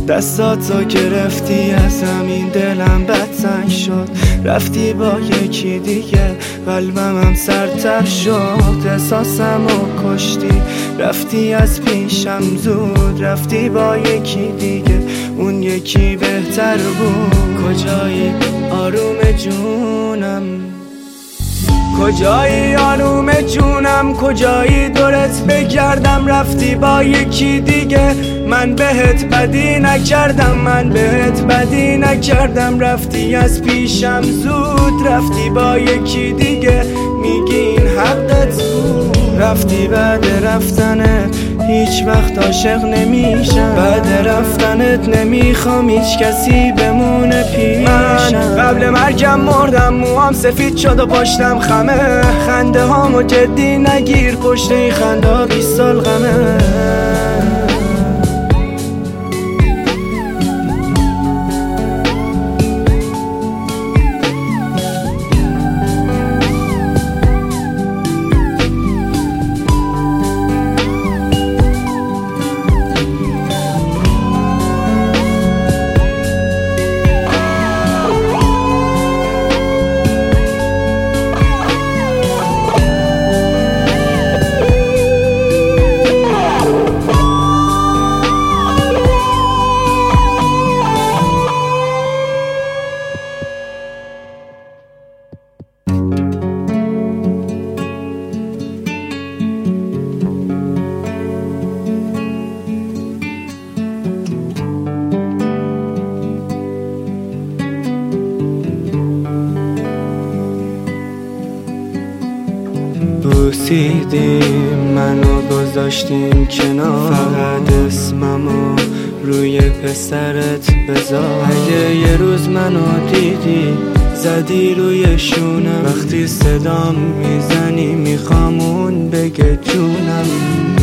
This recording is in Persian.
دستاتو گرفتی از همین دلم بدتنگ شد. رفتی با یکی دیگه قلبم هم سرتر شد. احساسمو کشتی رفتی از پیشم زود. رفتی با یکی دیگه اون یکی بهتر بود. کجایی آروم جونم، کجایی آروم جونم، کجایی دورت بگردم. رفتی با یکی دیگه من بهت بدی نکردم، من بهت بدی نکردم. رفتی از پیشم زود، رفتی با یکی دیگه میگی این حقت بود. رفتی بعد رفتنت هیچ وقت عاشق نمیشم. بعد رفتنت نمیخوام هیچ کسی بمونه پیشم. من قبل مرگم مردم، موام سفید شد و پشتم خمه. خنده هامو جدی نگیر، پشت این خنده ها 20 سال غمه. بوسیدیم منو گذاشتیم کنار، فقط اسممو روی پسرت بذار. اگه یه روز منو دیدی زدی روی شونم، وقتی صدام میزنی میخوام اون بگه جونم.